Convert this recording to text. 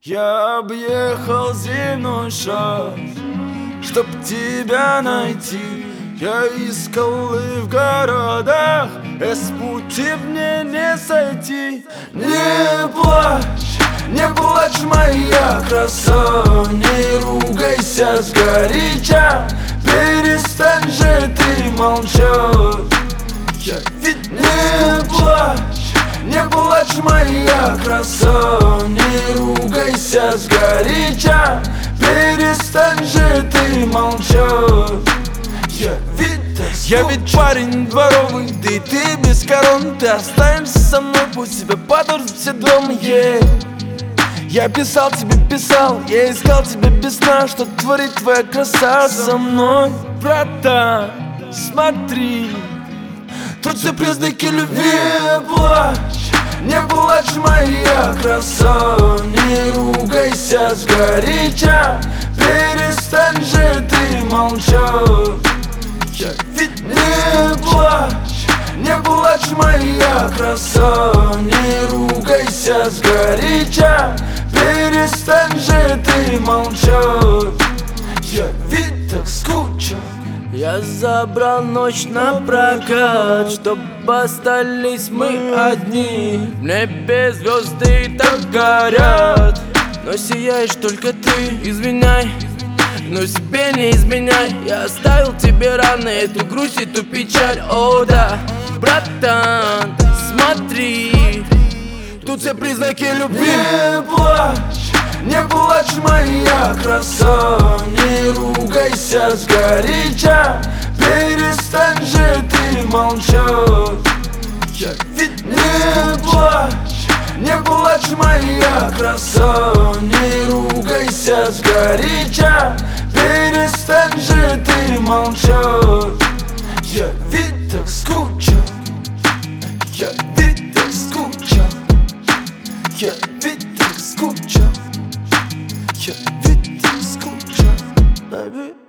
Я объехал земной шар, чтоб тебя найти. Я искал и в городах, с пути мне не сойти. Не плачь, моя краса, не ругайся сгоряча. Перестань же ты молчать. Я ведь не плачь, моя краса, не ругайся сгоряча. Перестань же ты молчать. Я ведь парень дворовый, да и ты без корон. Ты останешься со мной, пусть тебя подождут все дома, Я писал тебе, я искал тебя без сна. Что творит твоя краса со мной? Братан, смотри, тут все признаки любви. Не плачь, моя краса, не ругайся сгоряча. Перестань же ты молчать. Я ведь не плачь, моя краса, не ругайся сгоряча. Перестань же ты молчать. Я ведь так скучал. Я забрал ночь на прокат, чтоб остались мы одни. В небе звезды так горят, но сияешь только ты. Извиняй, но себе не изменяй. Я оставил тебе рано эту грусть, эту печаль. О да, братан, смотри, тут все признаки любви. Не плачь, моя краса, не ругайся сгоряча. Перестань же ты молчать. Я ведь не плачь, моя краса, не ругайся сгоряча. Перестань же ты молчать. Я ведь так скучал. Я ведь так скучал. Я ведь так скучал. Я ведь так скучал, baby.